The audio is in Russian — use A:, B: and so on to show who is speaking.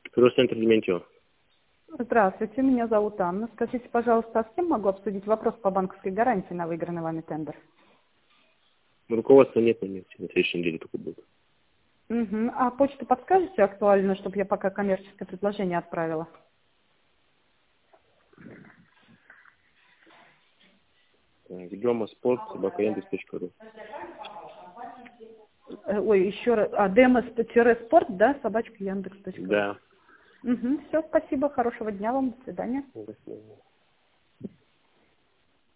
A: Кросс-центр Дементьева.
B: Здравствуйте, меня зовут Анна. Скажите, пожалуйста, а с кем могу обсудить вопрос по банковской гарантии на выигранный вами тендер?
A: Руководства нет, на следующей неделе только будет.
B: Угу. А почту подскажете актуальную, чтобы я пока коммерческое предложение отправила?
A: Демоспорт@яндекс.ру.
B: Ой, еще раз. Демо-спорт, да, собачка Яндекс.ру.
A: Да.
B: Угу. Все, спасибо, хорошего дня вам, до свидания.
A: До свидания.